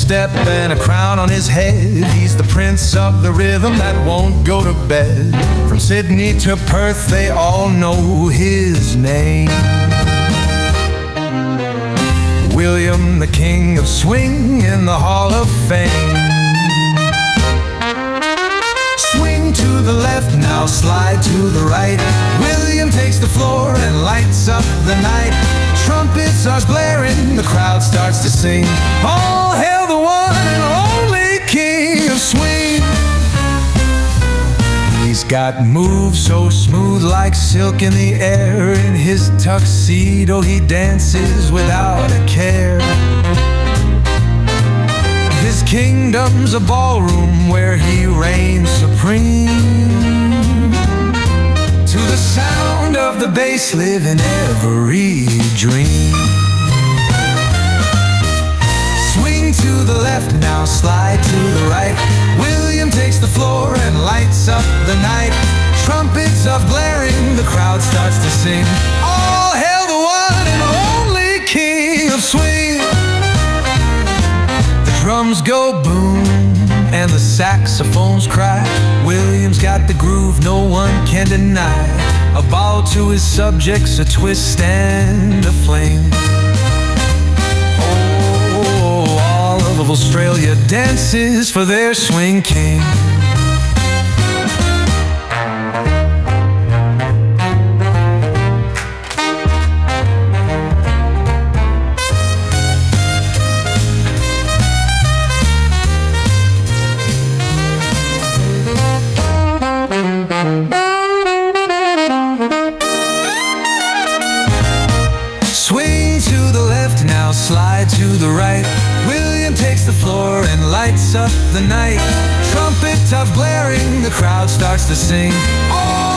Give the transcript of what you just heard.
step and a crown on his head. He's the prince of the rhythm that won't go to bed. From Sydney to Perth, they all know his name. William, the king of swing in the Hall of Fame. Swing to the left, now slide to the right. William takes the floor and lights up the night. Trumpets are blaring, the crowd starts to sing. All hail the one and only king of swing. He's got moves so smooth like silk in the air. In his tuxedo he dances without a care. His kingdom's a ballroom where he reigns supreme. To the sound of the bass live in every dream. Swing to the left, now slide to the right. William takes the floor and lights up the night. Trumpets are blaring, the crowd starts to sing. All hail the one and only king of swing. The drums go boom and the saxophones cry. William's got the groove no one can deny. A bow to his subjects, a twist and a flame. Oh, all of Australia dances for their swing king. Swing to the left, now slide to the right. William takes the floor and lights up the night. Trumpets are blaring, the crowd starts to sing. Oh,